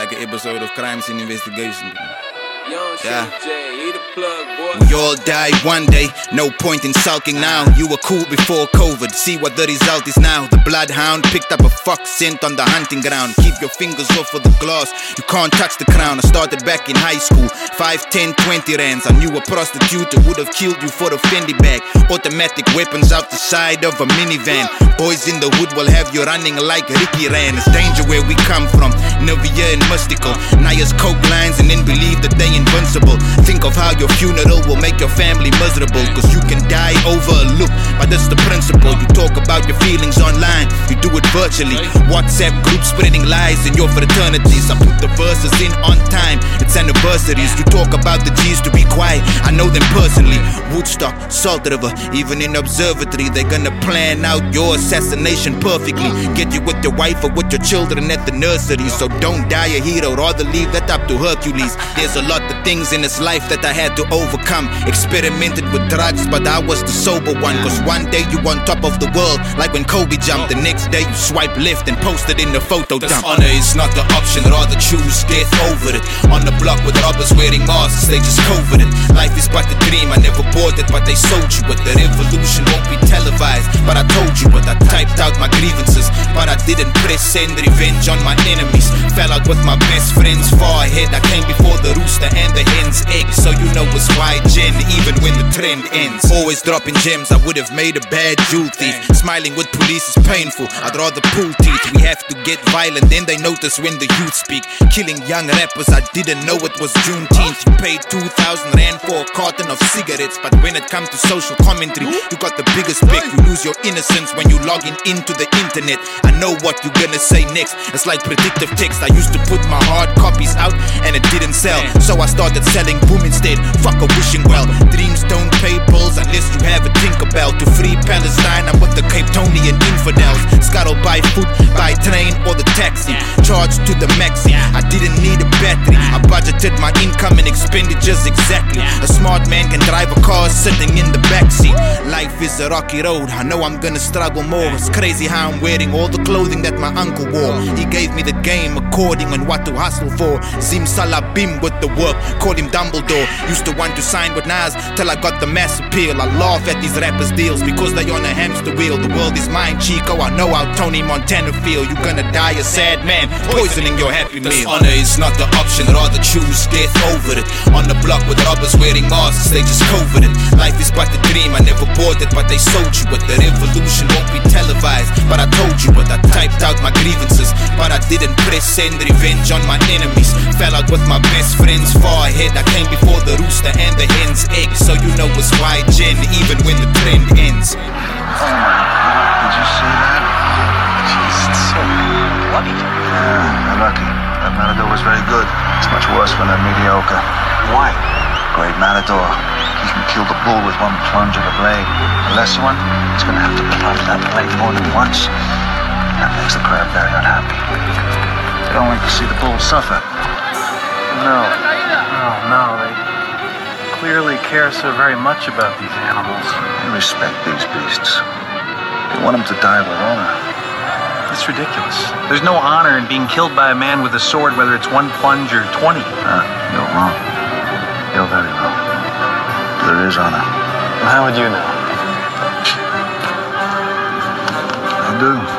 like an episode of Crime Scene Investigation. Yeah. He the plug, boy. We all die one day, no point in sulking now. You were cool before COVID, see what the result is now. The bloodhound picked up a fox scent on the hunting ground. Keep your fingers off of the glass, you can't touch the crown. I started back in high school, 5, 10, 20 rands. I knew a prostitute who would have killed you for a Fendi bag. Automatic weapons out the side of a minivan. Boys in the hood will have you running like Ricky ran. It's danger where we come from, Novia and Mystical. Naya's coke lines and then believe that they invincible. Think of how your funeral will make your family miserable. Cause you can die over a look, but that's the principle. You talk about your feelings online, you do it virtually. WhatsApp groups spreading lies in your fraternities. I put the verses in on time, it's anniversaries. You talk about the G's to be quiet, I know them personally. Woodstock, Salt River, even in observatory, they're gonna plan out your assassination perfectly. Get you with your wife or with your children at the nursery. So don't die a hero, rather leave that up to Hercules. There's a lot of things in this life that I had to overcome. Experimented with drugs, but I was the sober one. Cause one day you on top of the world, like when Kobe jumped. The next day you swipe left and posted in the photo dump. Honor is not the option, rather choose death over it. On the block with robbers wearing masks, they just covered it. Life is but a dream, I never bought it, but they sold you it. The revolution won't be televised, but I told you it. I typed out my grievances, but I didn't press send revenge on my enemies. Fell out with my best friends far ahead. I came before the rooster and the hen's egg, so you know it's why Jen, even when the trend ends. Always dropping gems, I would have made a bad jewel thief. Smiling with police is painful, I'd rather pull teeth. We have to get violent, then they notice when the youth speak. Killing young rappers, I didn't know it was Juneteenth. You paid 2,000 rand for a carton of cigarettes, but when it comes to social commentary, you got the biggest pick. You lose your innocence when you log into the internet. I know what you're gonna say next, it's like predictive text. I used to put my hard copies out and it didn't sell, so I started selling boom instead. Fuck a wishing well. Dreams don't pay bills unless you have a Tinkerbell. To free Palestine, I'm with the Cape Tonian infidels. Scuttle by foot, by train or the taxi. Charged to the maxi, I didn't need a battery. I budgeted my income and expenditures exactly. A smart man can drive a car sitting in the backseat. Life is a rocky road, I know I'm gonna struggle more. It's crazy how I'm wearing all the clothing that my uncle wore. He gave me the game according on what to hustle for. Zim Salabim with the work, call him Dumbledore. Used to want to sign with Nas till I got the mass appeal. I laugh at these rappers' deals because they on a hamster wheel. The world is mine, Chico, I know how Tony Montana feel. You gonna die a sad man, poisoning your happy meal. Honor is not the option, rather choose death over it. On the block with robbers wearing masks, they just covered it. Life is but a dream, I never bought it, but they sold you it. The revolution won't be televised, but I told you it. I typed out my grievances, but I didn't press send revenge on my enemies. Fell out with my best friends far ahead. I came before the rooster and the hen's egg, so you know it's why Jen, even when the trend ends. Oh my God, did you see that? Jeez, it's so bloody. Yeah, lucky. That Matador was very good. It's much worse when they're mediocre. Why? Great Matador. He can kill the bull with one plunge of the blade. The lesser one, he's gonna have to plunge that blade more than once. That makes the crowd very unhappy. They don't like to see the bull suffer. No, they clearly care so very much about these animals. They respect these beasts. They want them to die with honor. It's ridiculous. There's no honor in being killed by a man with a sword, whether it's one plunge or 20. You're wrong. You're very wrong. There is honor. Well, how would you know? I do.